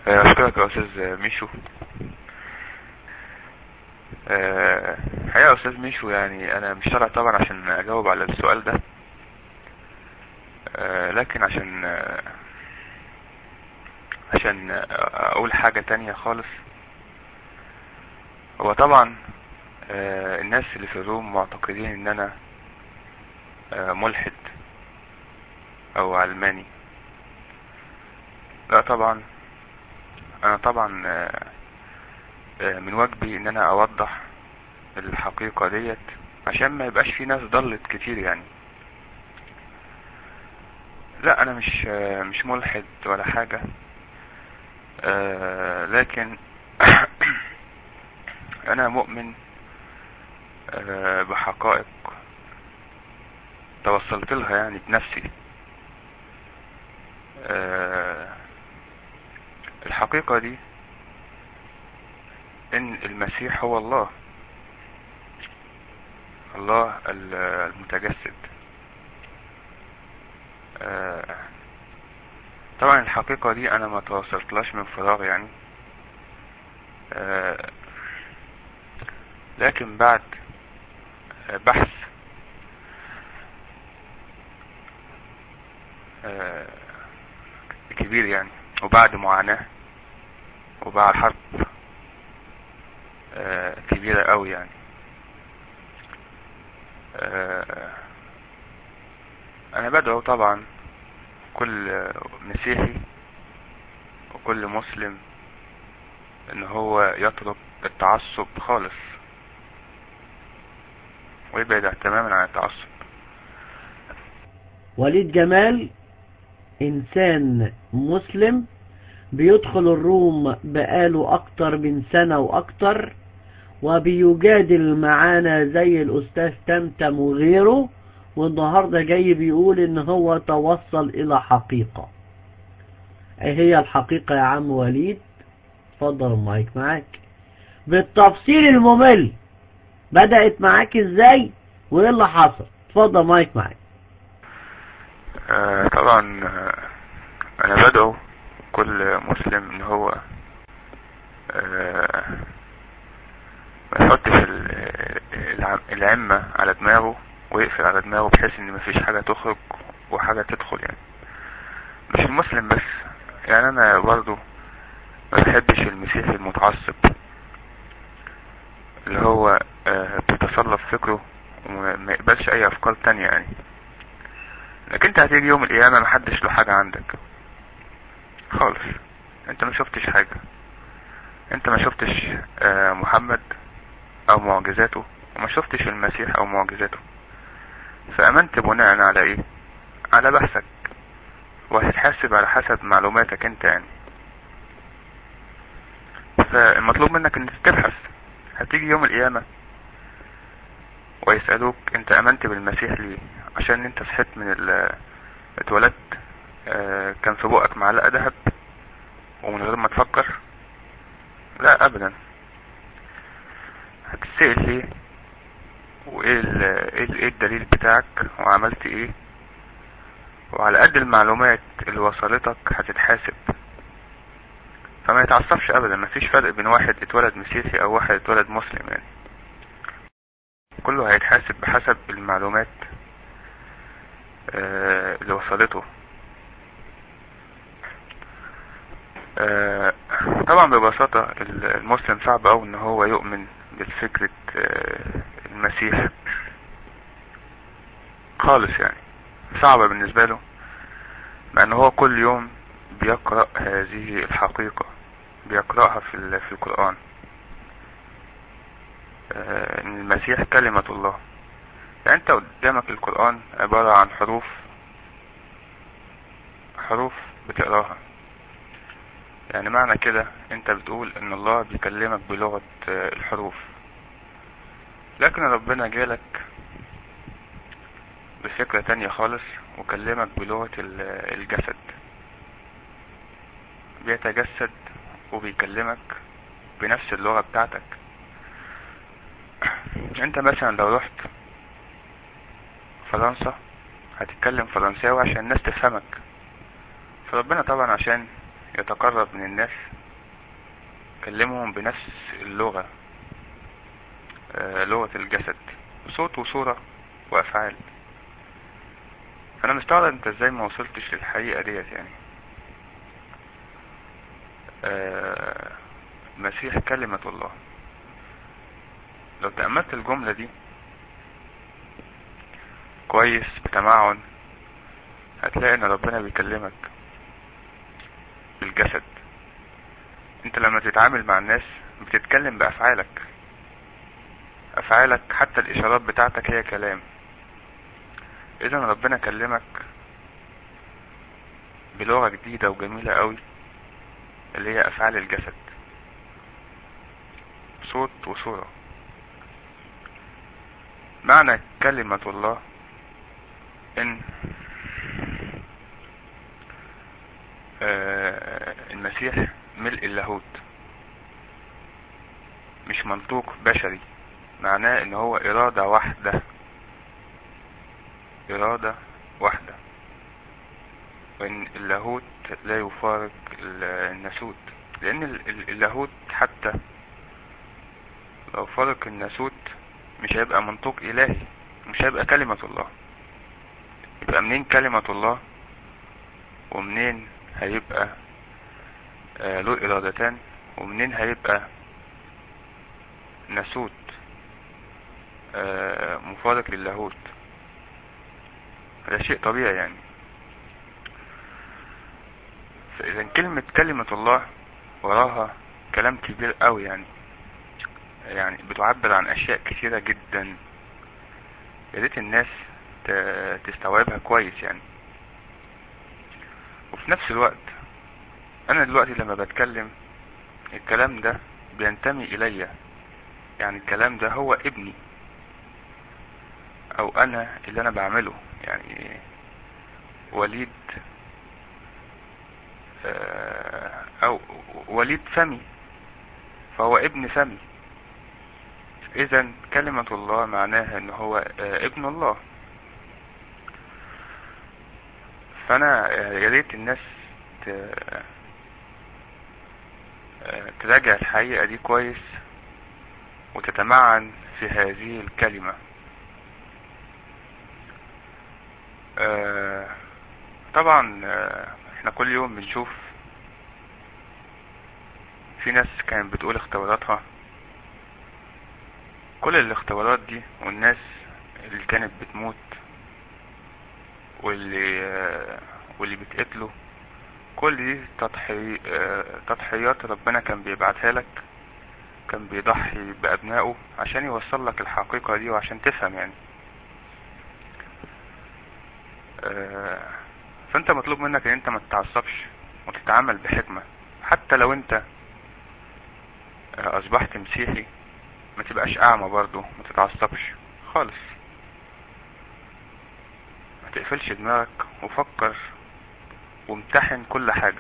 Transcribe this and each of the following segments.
أشكرك يا أستاذ ميشو. الحقيقة يا أستاذ ميشو، يعني أنا مش طالع طبعا عشان أجاوب على السؤال ده، لكن عشان أقول حاجة تانية خالص. هو طبعا الناس اللي في الروم معتقدين إن أنا ملحد أو علماني. لا طبعا، أنا طبعا من واجبي إن أنا أوضح الحقيقة ديت عشان ما يبقاش في ناس ضلت كتير يعني. لا، انا مش ملحد ولا حاجة، لكن انا مؤمن بحقائق توصلت لها يعني بنفسي. الحقيقة دي ان المسيح هو الله المتجسد. طبعا الحقيقة دي انا ما توصلتلاش من فراغ يعني، لكن بعد بحث كبير يعني، وبعد معاناة، وبعد حرب كبيرة قوي يعني، انا بدعو طبعا كل مسيحي وكل مسلم ان هو يترك التعصب خالص ويبعد تماما عن التعصب. وليد جمال انسان مسلم بيدخل الروم بقاله اكتر من سنة واكتر، وبيجادل معانا زي الاستاذ تمتم وغيره، والنهاردة جاي بيقول ان هو توصل الى حقيقة. ايه هي الحقيقة يا عم وليد؟ اتفضل المايك معاك بالتفصيل الممل. بدأت معاك ازاي وايه اللي حصل؟ اتفضل مايك معاك. طبعا انا بدعو كل مسلم ان هو ما يحطش العمة على دماغه ويقفل على دماغه بحيث ان مفيش حاجة تخرج وحاجة تدخل يعني. مش المسلم بس يعني، انا برضو ما بحبش المسيحي المتعصب اللي هو بيتصلب فكره وما يقبلش اي افكار تانية يعني. لكن انت هتيجي يوم القيامة محدش له حاجة عندك خالص. انت ما شفتش حاجة، انت ما شفتش محمد او معجزاته، وما شفتش المسيح او معجزاته، فامنت بناء على ايه؟ على بحثك، وهتتحاسب على حسب معلوماتك انت يعني. فالمطلوب منك انك تبحث. هتيجي يوم القيامة ويسألوك انت امنت بالمسيح ليه؟ عشان انت صحيت من اتولدت كان في بقك معلقة ذهب ومن غير ما تفكر؟ لا ابدا. هتسأل ليه، وايه ايه الدليل بتاعك، وعملت ايه، وعلى قد المعلومات اللي وصلتك هتتحاسب. فما يتعصبش ابدا، مفيش فرق بين واحد اتولد مسيحي او واحد اتولد مسلم يعني. كله هيتحاسب بحسب المعلومات اللي وصلته. طبعا ببساطة المسلم صعب اوي ان هو يؤمن بالفكرة المسيح خالص يعني، صعبة بالنسبة له، مع ان هو كل يوم بيقرأ هذه الحقيقة، بيقرأها في القرآن، ان المسيح كلمة الله. يعني انت قدامك القرآن عبارة عن حروف بتقراها. يعني معنى كده انت بتقول ان الله بيكلمك بلغة الحروف، لكن ربنا جالك بفكرة تانية خالص وكلمك بلغة الجسد، بيتجسد وبيكلمك بنفس اللغة بتاعتك. انت مثلا لو رحت فرنسا هتتكلم فرنساوي عشان الناس تفهمك، فربنا طبعا عشان يتقرب من الناس كلمهم بنفس اللغة، لغة الجسد، صوت وصورة وافعال. فانا مستغرب انت ازاي ما وصلتش للحقيقة ديت يعني. المسيح كلمة الله. لو تأملت الجملة دي كويس بتمعن هتلاقي ان ربنا بيكلمك بالجسد. انت لما تتعامل مع الناس بتتكلم بافعالك، افعالك حتى الاشارات بتاعتك هي كلام. اذا ربنا كلمك بلغة جديدة وجميلة قوي اللي هي افعال الجسد، صوت وصورة. معنى كلمة الله ان المسيح ملء اللاهوت، مش منطوق بشري. معناه ان هو ارادة واحدة، ارادة واحدة، وان اللاهوت لا يفارق الناسوت. لان اللاهوت حتى لو فارق الناسوت مش هيبقى منطوق الهي، مش هيبقى كلمة الله. يبقى منين كلمة الله ومنين هيبقى له ارادتان، ومنين هيبقى ناسوت مفارق للاهوت؟ ده شيء طبيعي يعني. فاذا كلمة الله وراها كلام كبير قوي يعني بتعبر عن اشياء كثيرة جدا. يا ريت الناس تستوعبها كويس يعني. وفي نفس الوقت انا دلوقتي لما بتكلم الكلام ده بينتمي الي، يعني الكلام ده هو ابني او انا اللي انا بعمله. يعني وليد او وليد فمي، فهو ابن فمي. اذا كلمة الله معناها ان هو ابن الله. فانا يا ريت الناس تراجع الحقيقة دي كويس وتتمعن في هذه الكلمة. طبعا احنا كل يوم بنشوف في ناس كانت بتقول اختباراتها. كل الاختبارات دي والناس اللي كانت بتموت واللي بتقتله، كل دي تضحيات ربنا كان بيبعتها لك. كان بيضحي بأبنائه عشان يوصل لك الحقيقة دي وعشان تفهم يعني. فانت مطلوب منك ان انت ما تتعصبش وتتعامل بحكمة. حتى لو انت اصبحت مسيحي ما تبقاش اعمى برضو، ما تتعصبش خالص. ما تقفلش دماغك وفكر وامتحن كل حاجة.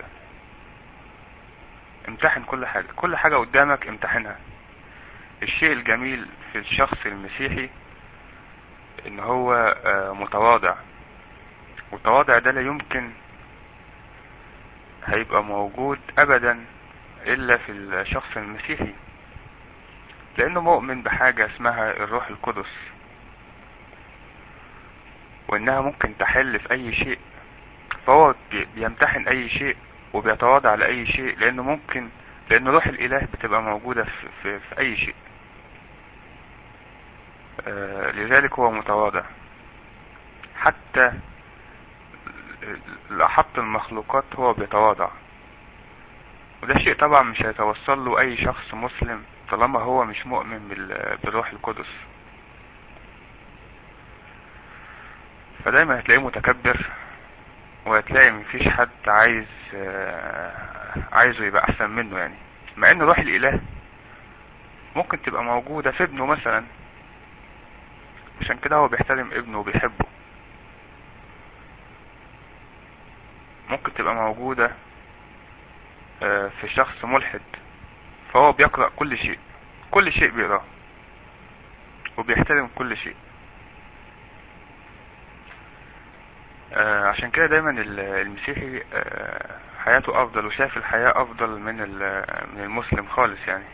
امتحن كل حاجة قدامك امتحنها. الشيء الجميل في الشخص المسيحي ان هو متواضع. والتواضع ده لا يمكن هيبقى موجود ابدا الا في الشخص المسيحي، لانه مؤمن بحاجة اسمها الروح القدس، وانها ممكن تحل في اي شيء. فهو بيمتحن اي شيء وبيتواضع لأي شيء، لأن روح الإله بتبقى موجودة في أي شيء. لذلك هو متواضع. حتى لأحط المخلوقات هو بيتواضع. وده شيء طبعا مش هيتوصل له أي شخص مسلم طالما هو مش مؤمن بالروح القدس. فدايما هتلاقيه متكبر، وهتلاقي مفيش حد عايزه يبقى أحسن منه يعني. مع ان روح الإله ممكن تبقى موجودة في ابنه مثلا، عشان كده هو بيحترم ابنه وبيحبه. ممكن تبقى موجودة في شخص ملحد، فهو بيقرأ كل شيء بيقرأه وبيحترم كل شيء. عشان كده دايما المسيحي حياته افضل وشاف الحياة افضل من المسلم خالص يعني.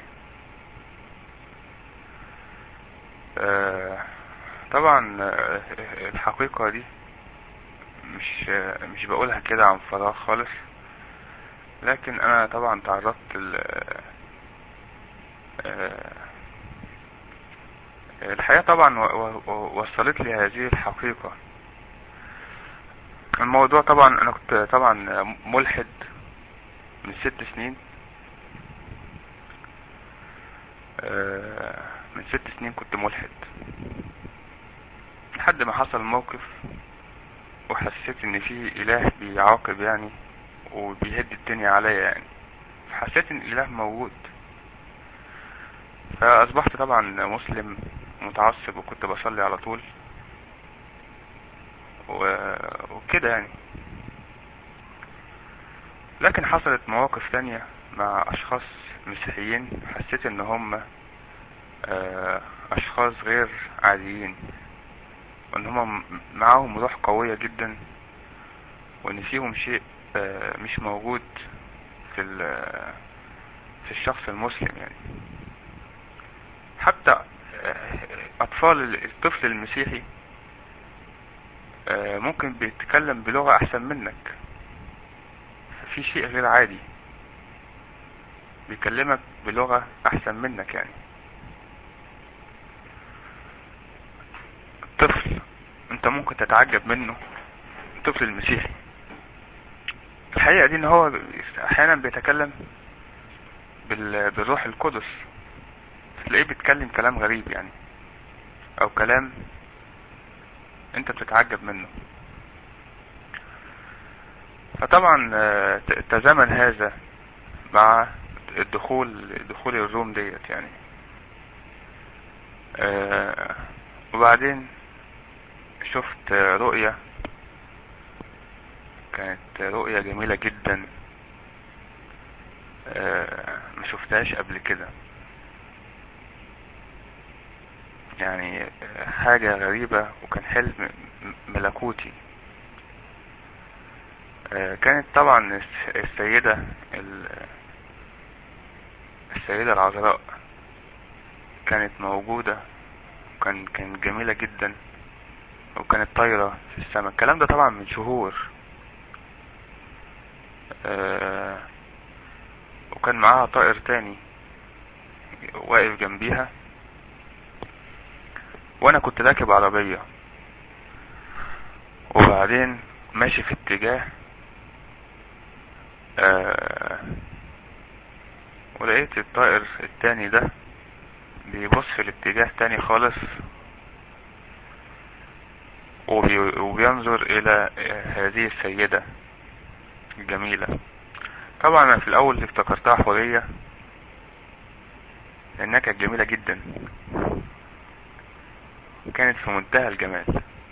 طبعا الحقيقة دي مش بقولها كده عن فراغ خالص، لكن انا طبعا تعرضت الحياة طبعا وصلت لي هذه الحقيقة. الموضوع طبعا انا كنت طبعا ملحد من 6 سنين. من 6 سنين كنت ملحد، لحد ما حصل موقف وحسيت ان في اله بيعاقب يعني وبيهد الدنيا عليا يعني، حسيت ان الاله موجود، فاصبحت طبعا مسلم متعصب وكنت بصلي على طول وكده يعني. لكن حصلت مواقف تانية مع اشخاص مسيحيين، حسيت ان هم اشخاص غير عاديين، وان هم معاهم روح قوية جدا، وان فيهم شيء مش موجود في الشخص المسلم يعني. حتى الطفل المسيحي ممكن بيتكلم بلغة احسن منك، في شيء غير عادي، بيكلمك بلغة احسن منك يعني. الطفل انت ممكن تتعجب منه، الطفل المسيحي الحقيقة دي ان هو احيانا بيتكلم بالروح القدس، تلاقيه بيتكلم كلام غريب يعني، او كلام انت بتتعجب منه. فطبعا تزامن هذا مع دخول الروم ديت يعني. وبعدين شفت رؤية، كانت رؤية جميلة جدا، ما شفتهاش قبل كده يعني، حاجة غريبة، وكان حلم ملكوتي. كانت طبعا السيدة العذراء كانت موجودة، كانت جميلة جدا، وكانت طايرة في السماء. الكلام ده طبعا من شهور. وكان معاها طائر تاني واقف جنبيها، وانا كنت راكب عربية، وبعدين ماشي في اتجاه ولقيت الطائر التاني ده بيبص في الاتجاه تاني خالص، وبينظر الى هذه السيدة الجميلة. طبعا انا في الاول افتكرتها حورية لانها كانت جميلة جدا، كانت في منتهى الجمال.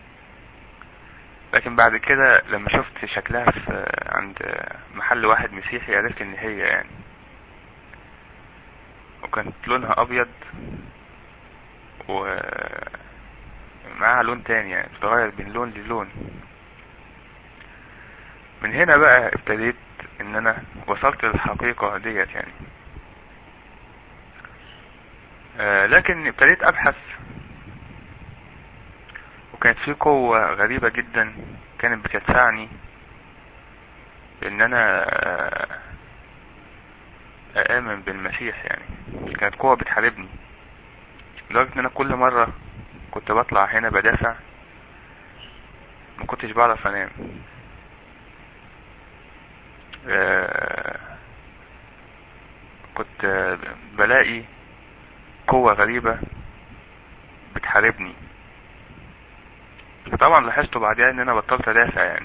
لكن بعد كده لما شفت شكلها عند محل واحد مسيحي، عرفت ان هي يعني، وكانت لونها ابيض ومعها لون تاني يعني، بتغير بين لون للون. من هنا بقى ابتديت ان انا وصلت للحقيقة ديت يعني. لكن ابتديت ابحث، وكانت في قوة غريبة جدا كانت بتدفعني ان انا آمن بالمسيح يعني. كانت قوة بتحاربني، لدرجة ان انا كل مرة كنت بطلع هنا بدافع ما كنتش بعرف انام. كنت بلاقي قوة غريبة بتحاربني. طبعا لاحظت بعدها ان انا بطلت ادافع يعني،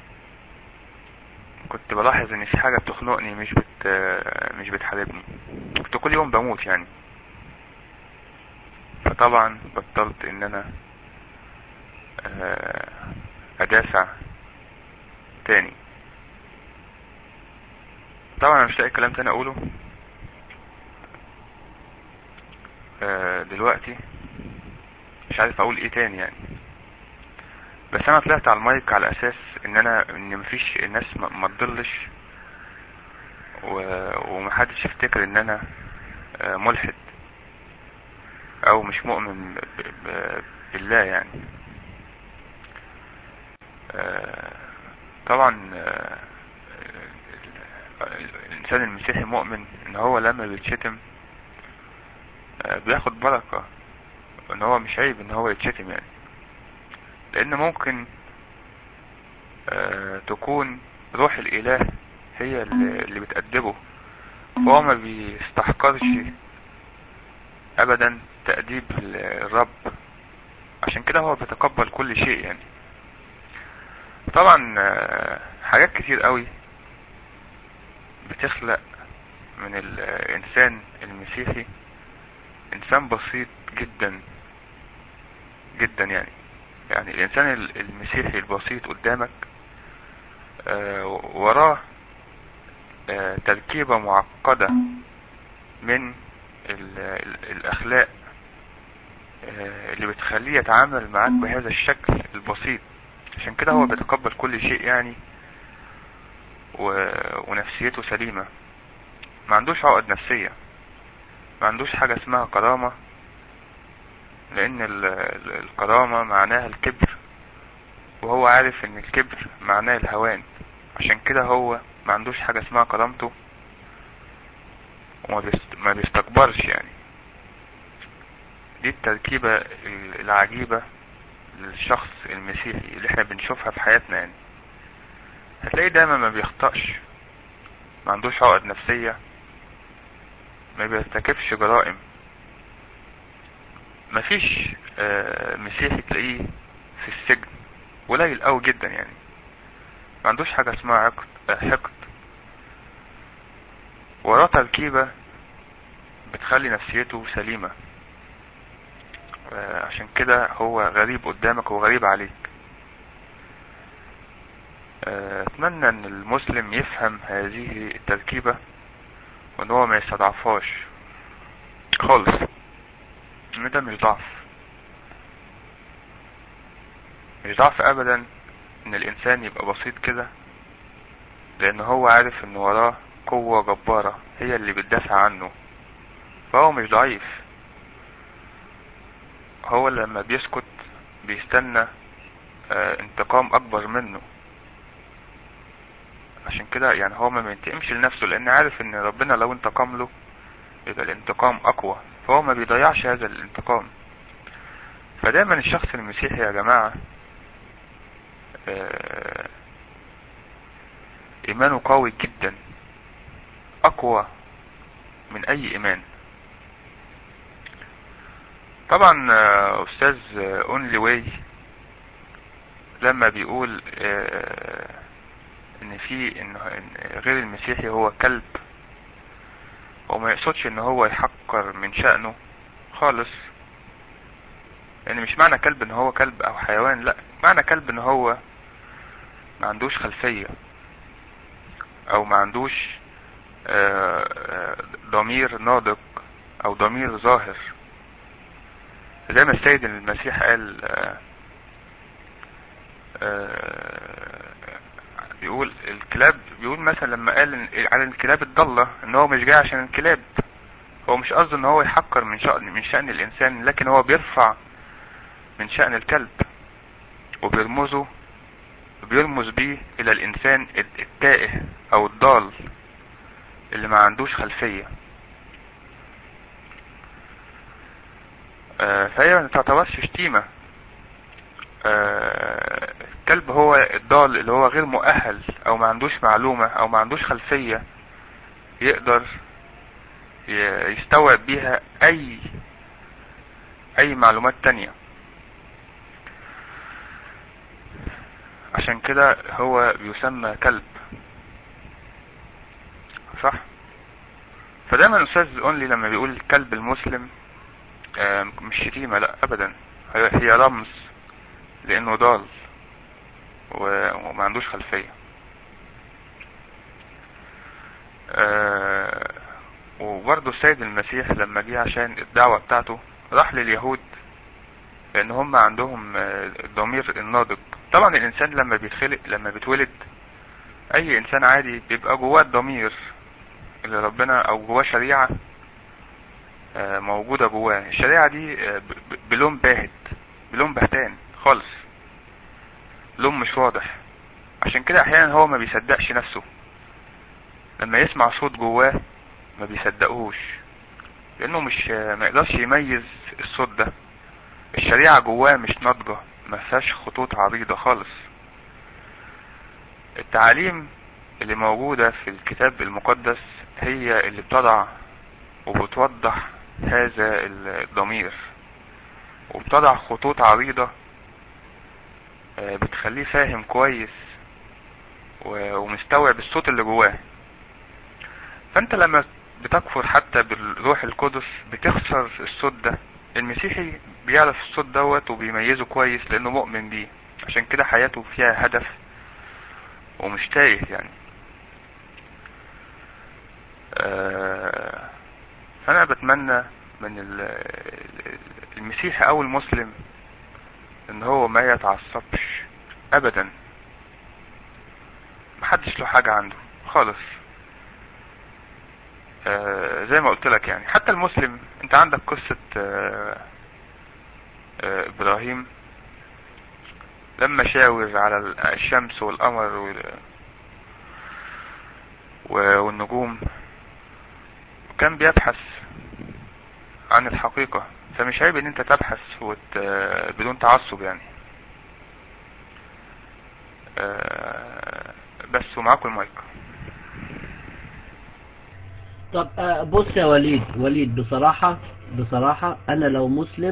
كنت بلاحظ ان في حاجة بتخنقني، مش بتحاربني. كنت كل يوم بموت يعني. فطبعا بطلت ان انا ادافع تاني. طبعا انا مش لاقي كلام تاني اقوله دلوقتي، مش عارف اقول ايه تاني يعني. بس انا طلعت على المايك على اساس ان مفيش الناس ما تضلش ومحدش يفتكر ان انا ملحد او مش مؤمن بالله يعني. طبعا الانسان المسيحي مؤمن ان هو لما بيتشتم بياخد بركة، ان هو مش عيب ان هو يتشتم يعني، لان ممكن تكون روح الاله هي اللي بتأدبه، فهو ما بيستحقرش ابدا تأديب الرب، عشان كده هو بيتقبل كل شيء يعني. طبعا حاجات كتير قوي بتخلق من الانسان المسيحي انسان بسيط جدا جدا يعني الانسان المسيحي البسيط قدامك وراه تركيبة معقدة من الاخلاق اللي بتخليه يتعامل معاك بهذا الشكل البسيط، عشان كده هو بيتقبل كل شيء يعني، ونفسيته سليمة، ما عندوش عقد نفسية، ما عندوش حاجة اسمها كرامة، لان الكرامة معناها الكبر، وهو عارف ان الكبر معناه الهوان، عشان كده هو ما عندوش حاجة اسمها كرامته، وما بيستكبرش يعني. دي التركيبة العجيبة للشخص المسيحي اللي احنا بنشوفها في حياتنا يعني. هتلاقيه دايما ما بيخطأش، ما عندوش عقد نفسية، ما بيرتكبش جرائم. مفيش مسيحي تلاقيه في السجن، قليل قوي جدا يعني. ما عندوش حاجة اسمها حقد، وراه تركيبة بتخلي نفسيته سليمة، عشان كده هو غريب قدامك وغريب عليك. اتمنى ان المسلم يفهم هذه التركيبة، وان هو ما يستضعفهاش خالص، ان ده مش ضعف، مش ضعف ابدا ان الانسان يبقى بسيط كده، لان هو عارف ان وراه قوة جبارة هي اللي بتدافع عنه، فهو مش ضعيف. هو لما بيسكت بيستنى انتقام اكبر منه، عشان كده يعني هو ما بينتقمش لنفسه، لان عارف ان ربنا لو انتقم له يبقى الانتقام اقوى، فهو ما بيضيعش هذا الانتقام. فدايما الشخص المسيحي يا جماعة ايمانه قوي جدا، اقوى من اي ايمان. طبعا استاذ اونلي واي لما بيقول ان غير المسيحي هو كلب، وما يقصدش ان هو يحقر من شأنه خالص، يعني مش معنى كلب ان هو كلب او حيوان، لا، معنى كلب ان هو ما عندوش خلفية، او ما عندوش ضمير ناضج او ضمير ظاهر، زي ما السيد المسيح قال. بيقول الكلاب، بيقول مثلا لما قال على الكلاب الضالة ان هو مش جاي عشان الكلاب، هو مش قصده ان هو يحقر من شأن الانسان، لكن هو بيرفع من شأن الكلب، وبيرمز بيه الى الانسان التائه او الضال اللي ما عندوش خلفية. فهي ما تعتبرش شتيمة. الكلب هو الضال اللي هو غير مؤهل او ما عندوش معلومة او ما عندوش خلفية يقدر يستوعب بيها اي معلومات تانية، عشان كده هو بيسمى كلب، صح؟ فدايما استاذ اونلي لما بيقول الكلب المسلم مش شتيمة، لا ابدا، هي رمز لانه ضال وما عندوش خلفية. وبرضه السيد المسيح لما جه عشان الدعوة بتاعته راح لليهود، لان هم عندهم الضمير الناضج. طبعا الانسان لما بيتولد، اي انسان عادي بيبقى جواه الضمير اللي ربنا او جواه شريعة موجودة جواه. الشريعة دي بلون باهت، بلون بهتان خالص، لون مش واضح. عشان كده احيانا هو ما بيصدقش نفسه لما يسمع صوت جواه، ما بيصدقوش، لانه مش ما يقدرش يميز الصوت ده. الشريعة جواه مش ناضجة، ما فيهاش خطوط عريضة خالص. التعاليم اللي موجودة في الكتاب المقدس هي اللي بتضع وبتوضح هذا الضمير، وبتضع خطوط عريضة بتخليه فاهم كويس ومستوعب الصوت اللي جواه. فانت لما بتكفر حتى بالروح القدس بتخسر الصوت ده. المسيحي بيعرف الصوت دوت وبيميزه كويس لانه مؤمن بيه، عشان كده حياته فيها هدف ومش تايه يعني. فانا بتمنى من المسيحي او المسلم ان هو ما يتعصبش ابدا، محدش له حاجة عنده خالص. زي ما قلت لك يعني، حتى المسلم انت عندك قصة ابراهيم لما شاور على الشمس والقمر والنجوم، كان بيبحث عن الحقيقة. فمش عيب ان انت تبحث بدون تعصب يعني. بس ومعاكم المايك. طب بص يا وليد، بصراحة انا لو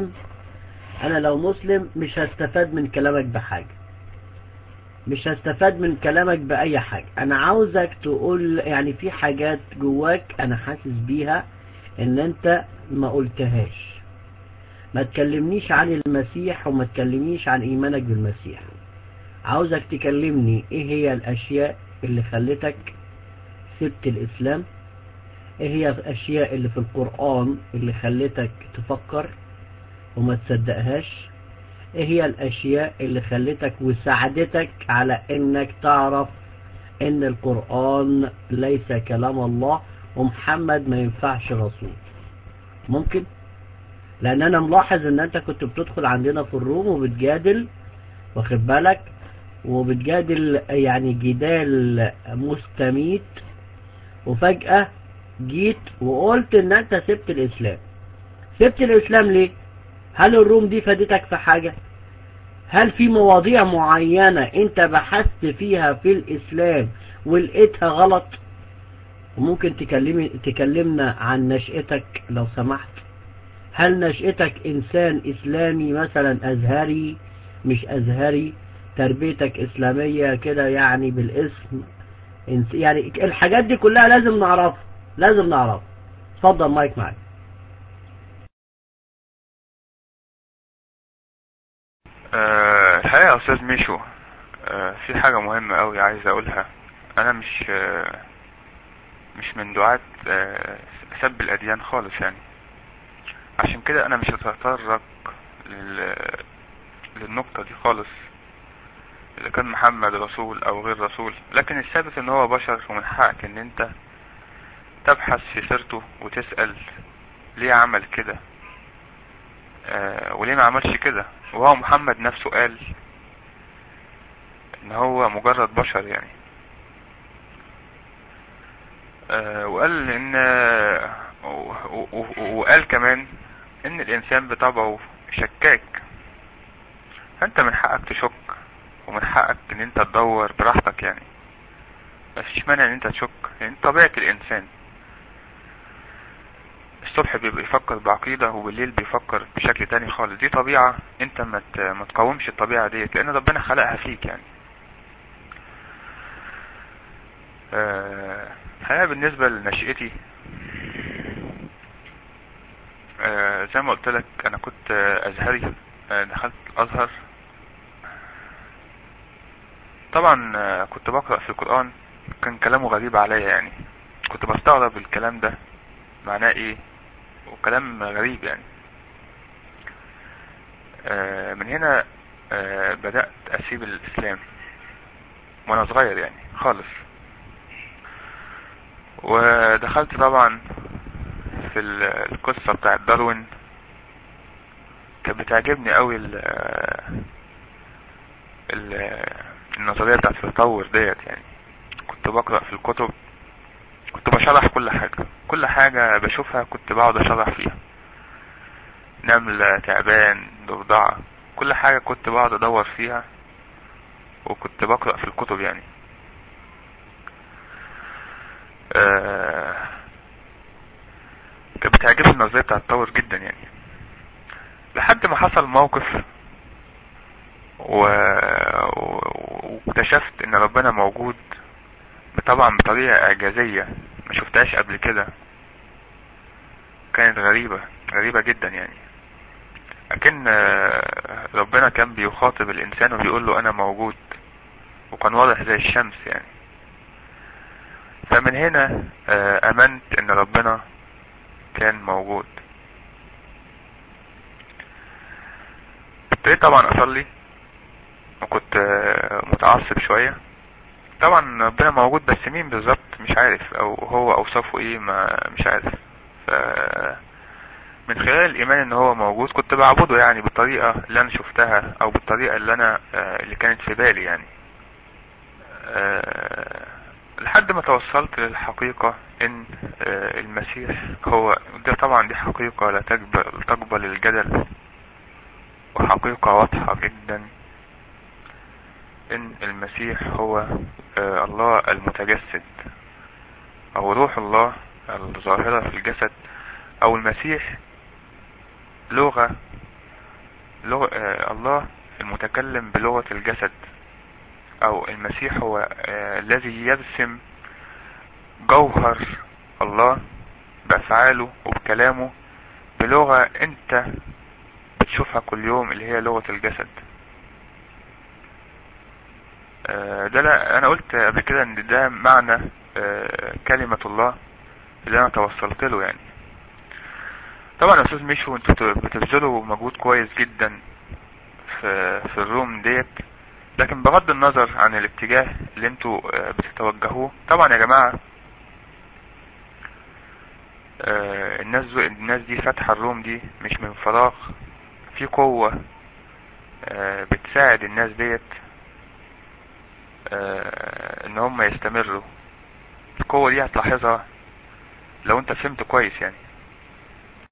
مسلم مش هستفاد من كلامك بحاجة، مش هستفاد من كلامك بأي حاجة. انا عاوزك تقول يعني في حاجات جواك انا حاسس بيها ان انت ما قلتهاش. ما تكلمنيش عن المسيح وما تكلمنيش عن ايمانك بالمسيح. عاوزك تكلمني ايه هي الاشياء اللي خلتك سبت الاسلام، ايه هي الاشياء اللي في القرآن اللي خلتك تفكر وما تصدقهاش، ايه هي الاشياء اللي خلتك وساعدتك على انك تعرف ان القرآن ليس كلام الله ومحمد ما ينفعش رسول. ممكن؟ لان انا ملاحظ ان انت كنت بتدخل عندنا في الروم وبتجادل، واخد بالك، وبتجادل يعني جدال مستميت، وفجأة جيت وقلت ان انت سبت الاسلام. سبت الاسلام ليه؟ هل الروم دي فادتك في حاجة؟ هل في مواضيع معينة انت بحثت فيها في الاسلام ولقيتها غلط؟ وممكن تكلمنا عن نشأتك لو سمحت. هل نشأتك انسان اسلامي مثلا ازهري مش ازهري؟ تربيتك اسلامية كده يعني بالاسم؟ يعني الحاجات دي كلها لازم نعرفها. اتفضل مايك معاك. الحقيقة يا استاذ ميشو، في حاجة مهمة قوي عايز اقولها. انا مش من دعاة سب الاديان خالص يعني. عشان كده انا مش هتطرق للنقطة دي خالص، اذا كان محمد رسول او غير رسول. لكن الثابت ان هو بشر، ومن حقك ان انت تبحث في سيرته وتسأل ليه عمل كده وليه ما عملش كده. وهو محمد نفسه قال ان هو مجرد بشر يعني. وقال ان وقال كمان ان الانسان بطبعه شكاك. فانت من حقك تشك، ومن حقك ان انت تدور براحتك يعني. مفيش مانع ان انت تشك، لان طبيعة الانسان الصبح بيبقى يفكر بعقيدة وبالليل بيفكر بشكل تاني خالص. دي طبيعة، انت ما تقاومش الطبيعة ديت، لان ربنا خلقها فيك يعني. الحقيقة بالنسبة لنشأتي، زي ما قلت لك انا كنت ازهري. دخلت الازهر طبعا. كنت بقرأ في القرآن، كان كلامه غريب عليا يعني. كنت بستغرب الكلام ده معناه ايه، وكلام غريب يعني. من هنا بدأت اسيب الاسلام وانا صغير يعني خالص. ودخلت طبعا في القصة بتاعت داروين. كانت بتعجبني قوي النظرية بتاعت التطور ديت يعني. كنت بقرأ في الكتب، كنت بشرح كل حاجة بشوفها كنت بقعد اشرح فيها. نملة، تعبان، ضفدعة، كل حاجة كنت بقعد ادور فيها وكنت بقرأ في الكتب يعني. كانت بتعجبني النظرية بتاعت التطور جدا يعني، لحد ما حصل موقف واكتشفت ان ربنا موجود، طبعا بطريقة اعجازية ما شفتهاش قبل كده. كانت غريبة جدا يعني. لكن ربنا كان بيخاطب الانسان وبيقول له انا موجود، وكان واضح زي الشمس يعني. فمن هنا امنت ان ربنا كان موجود. ابتديت طبعا اصلي، وكنت متعصب شوية. طبعا ربنا موجود بس مين بالظبط مش عارف، او هو اوصافه ايه ما مش عارف. ف من خلال الايمان ان هو موجود كنت بعبده يعني بالطريقة اللي انا شفتها، او بالطريقة اللي انا اللي كانت في بالي يعني. لحد ما توصلت للحقيقة ان المسيح هو ده. طبعا دي حقيقة لا تقبل الجدل، وحقيقة واضحة جدا ان المسيح هو الله المتجسد، او روح الله الظاهرة في الجسد، او المسيح لغة الله المتكلم بلغة الجسد، او المسيح هو الذي يرسم جوهر الله بأفعاله وبكلامه بلغة انت بتشوفها كل يوم، اللي هي لغة الجسد. ده لا انا قلت قبل كده ان ده معنى كلمة الله اللي انا توصلت له يعني. طبعا يا استاذ ميشو انتوا بتبذلوا مجهود كويس جدا في الروم ديت، لكن بغض النظر عن الاتجاه اللي انتوا بتتوجهوه، طبعا يا جماعة الناس دي فاتحة الروم دي مش من فراغ. في قوة بتساعد الناس ديت ان هم يستمروا. القوة دي هتلاحظها لو انت فهمت كويس يعني.